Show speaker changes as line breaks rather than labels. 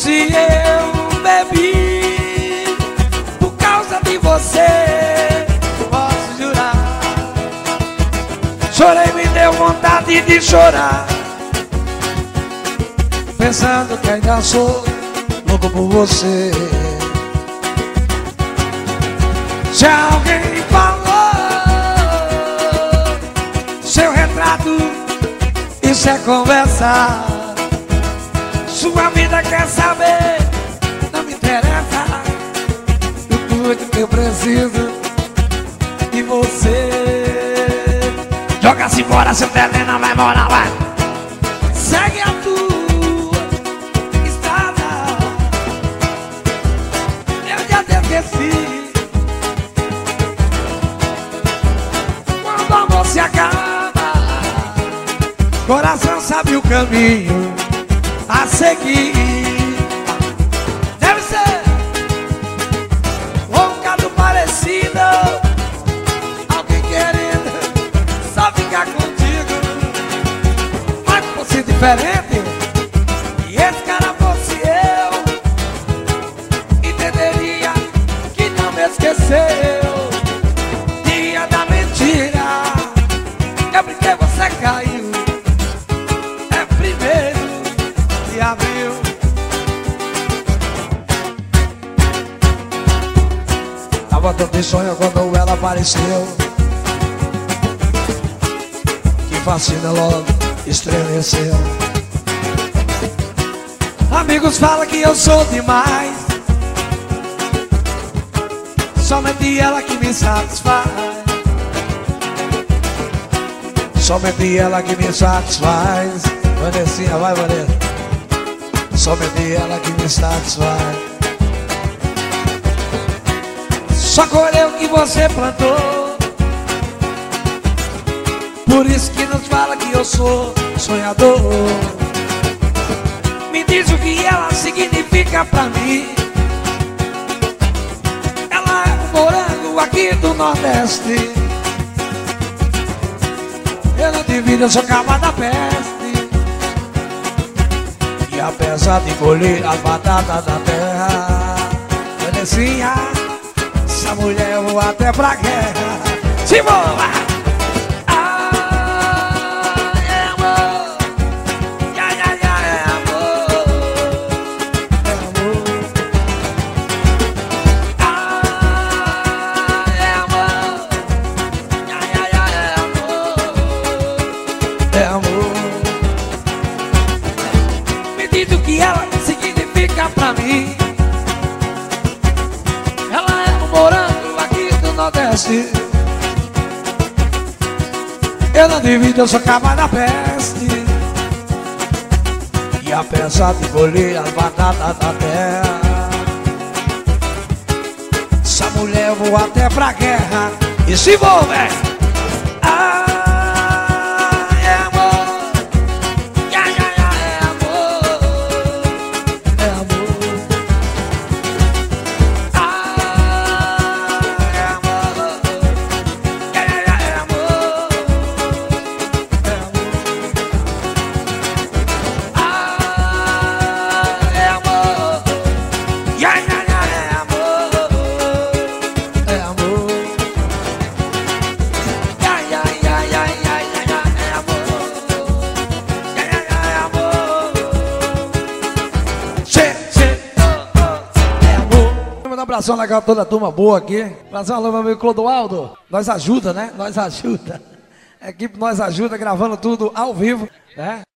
Se eu bebi por causa de você, posso jurar. Chorei, me deu vontade de chorar, pensando que ainda sou louco por você. Se alguém falou seu retrato, isso é conversa. Sua vida quer saber, não me interessa. Tudo que eu preciso de você. Joga-se fora, seu terreno não vai morar, vai. Segue a tua estrada. Eu já te esqueci. Quando o amor se acaba, coração sabe o caminho a seguir. Deve ser um bocado parecido, alguém querendo só ficar contigo. Mas fosse diferente e esse cara fosse eu, entenderia que não me esqueceu. Dia da mentira, é porque você caiu. É primeiro de abril. Tava tanto em sonho quando ela apareceu, que fascina logo estremeceu. Amigos falam que eu sou demais, somente ela que me satisfaz. Somente ela que me satisfaz. Vanessinha, vai, Vanessa. Somente ela que me satisfaz. Só colheu o que você plantou, por isso que nos fala que eu sou sonhador. Me diz o que ela significa pra mim. Ela é um morango aqui do Nordeste. Eu não divido, eu sou capa da peste. E apesar de colher as batatas da terra, Vanessinha, essa mulher eu vou até pra guerra. Se voa! É amor. Me diz o que ela significa pra mim. Ela é um morango aqui do Nordeste. Eu não divido, eu sou capa da peste. E apesar de colher as batatas da terra, essa mulher eu vou até pra guerra. E se vou, velho. Um abração legal a toda a turma boa aqui. Abração alô, meu amigo Clodoaldo. Nós ajuda, né? Nós ajuda. A equipe nós ajuda, gravando tudo ao vivo, né?